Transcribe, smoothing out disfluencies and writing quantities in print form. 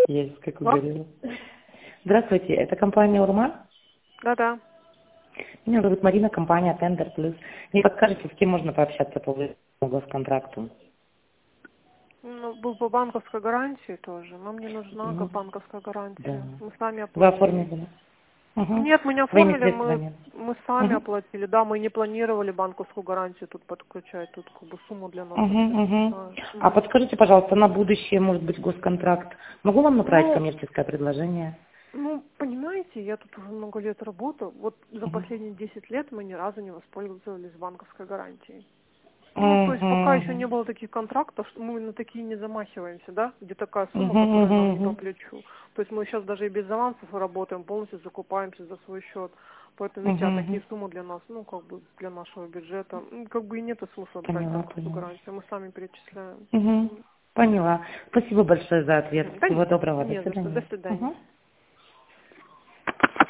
Есть, как Алло? угорела. Здравствуйте, это компания «Урма». Да-да. Меня зовут Марина, компания «Тендер Плюс». Не подскажете, с кем можно пообщаться по госконтракту? Ну, был по банковской гарантии тоже. Нам не нужна Ну, банковская да. гарантия. Мы сами Вы оплатили. оформили? Угу. Нет, мы не Своими оформили, средствами? мы сами Угу. оплатили. Да, мы не планировали банковскую гарантию тут подключать. Тут как бы сумма для нас вообще Угу, угу. большая. А Мгм. подскажите, пожалуйста, на будущее, может быть, госконтракт. Могу вам направить Ну, коммерческое предложение? понимаете, я тут уже много лет работаю. Вот за Угу. последние 10 лет мы ни разу не воспользовались банковской гарантией. Ну, то есть пока еще не Угу. было таких контрактов, что мы на такие не замахиваемся, да, где такая сумма, Угу, которая нам не по угу, плечу. То есть мы сейчас даже и без авансов работаем, полностью закупаемся за свой счет. Поэтому, видите, а угу. такие суммы для нас, ну, как бы для нашего бюджета, как бы и нет смысла брать Поняла, банковскую поняла. гарантию, мы сами перечисляем. Угу. Поняла. Спасибо большое за ответ. Да Всего не, доброго. До не за что, до свидания. свидания. Угу.